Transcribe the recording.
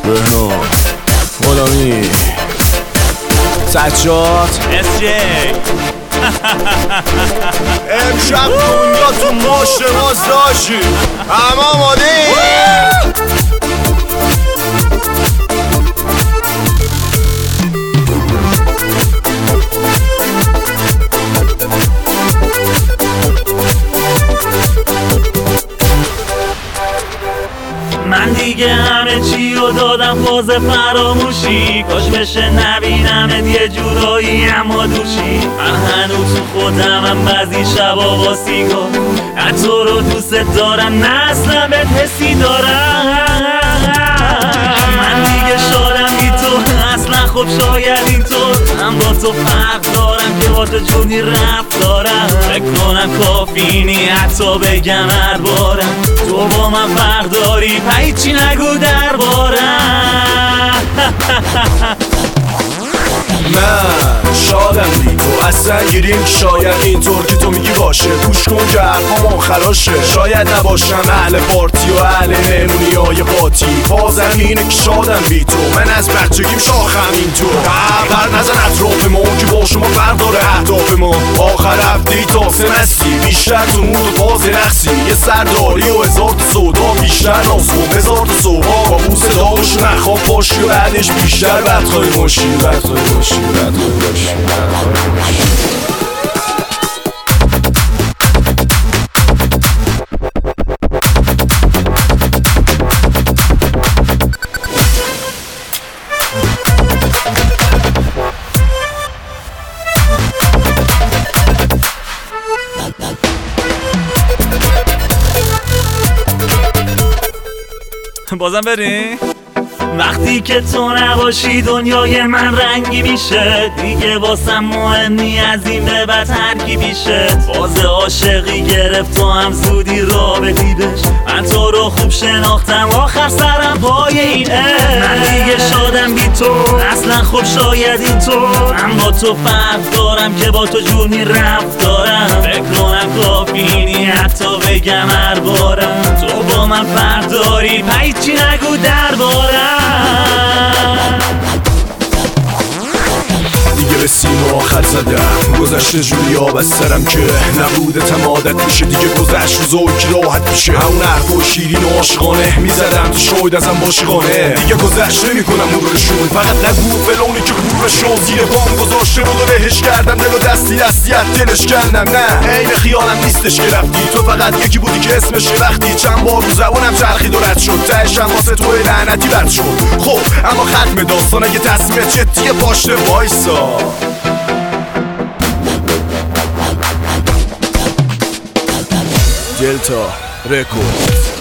بهنام غلامی سجاد SJ امشب دنیا تو ماشت ما داشتی همه آماده من دیگه همه چی رو دادم باز فراموشی، کاش بشه نبینمت یه جورایی اما دوشی. من هنوز تو خودمم بعضی شبا با سیگار، نه تو رو دوست دارم نه اصلا بهت حسی دارم. من دیگه شادم بی تو اصلا، خب شاید اینطور من با تو فرق دارم که با تو جونی رفت دارم. فکر کنم کافی نی حتی بگم هر بارم تو با من فرق داری، پیچی نگو دربارم. من شادم بی تو اصلا گیریم که شاید اینطور که تو میگی باشه. گوش کن که حرفامون خراشه، شاید نباشم اهل پارتی و اهل مهمونی های قاطی. بازم اینه که شادم بی تو، من از بچگیم شاخم اینطور. خبر نزن اطراف ما که با شما فرق داره اهداف ما. آخر هفته تا سمستی بیشتر تو مود و باز رقصی، یه سرداری و هزار تا سودا بیشتر ناز کن هزار تا صبح کابوس داغش نخواب باشی و بعدش بیشتر بدخوای باشی بدخوای باشی بدخوای باشی. بازم بریم؟ وقتی که تو نباشی دنیای من رنگی میشه، دیگه واسم مهمی از این به بعد هرکی بیشه. باز عاشقی گرفت تو هم زودی رابطی بش، من تو رو خوب شناختم آخر سرم پای این عشق. من دیگه شادم بی تو اصلا، خب شاید اینطور من با تو فرق دارم که با تو جونی رفت دارم. فکر کنم کافی نی حتی بگم هر بارم تو با من فرق داری، پیچی نگو دربارم. دیگه به سیم آخر زدم، گذشته جوری آب از سرم که نبودتم عادت میشه. دیگه گذشت و زوکی راحت میشه، همون حرف و شیرین و عاشقانه میزدم تو شاید ازم باشقانه. دیگه گذشت نمیکنم مرورشون، فقط نگو فلونی که کورشون زیر بام گذاشته رو دلهش کردم. دل و دستی از دلش کردم، نه عین خیالم نیستش که رفتی. تو فقط یکی بودی که اسمش وقتی چند بار رو زبانم چرخید و رد شد، تهشم واسه تو لعنتی بد شد. خب اما ختم داستان اگه تصمیمت جدیه پاشته وایسا. دلتا رکورد.